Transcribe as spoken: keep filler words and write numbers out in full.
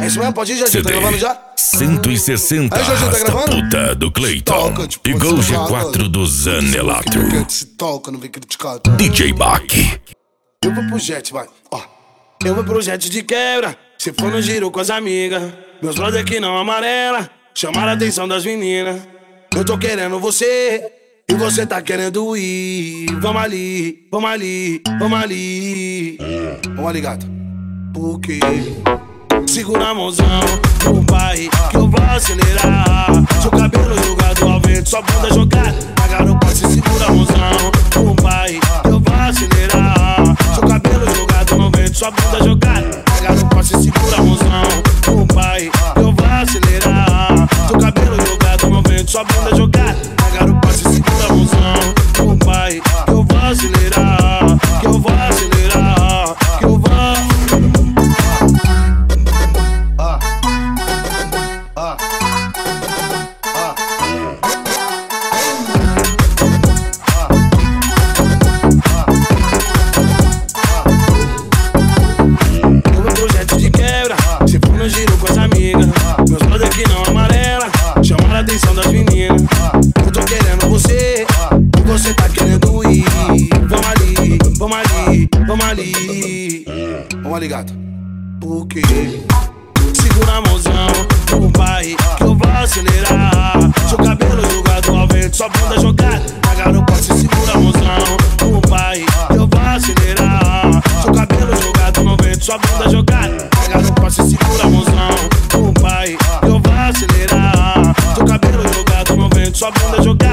É isso mesmo, pode ir, Jorginho, tá gravando já? cento e sessenta Aí, Jorginho, tá gravando? puta do Cleiton. Toca, tipo, Igual o você G fala, quatro do Zanelator. Quem se toca, não vem criticar, tá? D J Bach. Eu vou pro jet, vai, ó. Eu vou pro jet de quebra. Se for no giro com as amigas. Meus brother que não amarela. Chamaram a atenção das meninas. Eu tô querendo você. E você tá querendo ir. Vamos ali, vamos ali, vamos ali. Vamos ali, gato. Por quê? Segura a mãozão do pai, que eu vou acelerar. Seu cabelo jogado ao vento, sua bunda jogada na garupa. Se segura a mãozão do pai, que eu vou acelerar. Seu cabelo jogado no vento, sua bunda jogada na garupa. Se segura a mãozão do pai, que eu vou acelerar. Seu cabelo jogado no vento, sua bunda jogada na garupa. Se segura a mãozão do pai, que eu vou acelerar. Que eu vou acelerar, que eu vou. Giro com as amigas, meus brother que não amarela, chamaram a atenção das meninas. Eu tô querendo você, e você tá querendo ir. Vamos ali, vamos ali, vamos ali. Vamos ali, gato. Por quê? Segura a mãozão do pai, que eu vou acelerar. Seu cabelo jogado ao vento, sua bunda jogada na garupa. Se segura a mãozão do pai, que eu vou acelerar. Seu cabelo jogado no vento, sua bunda jogada na garupa. Se segura a mãozão do pai, que eu vou acelerar. Seu cabelo jogado no vento, sua bunda jogada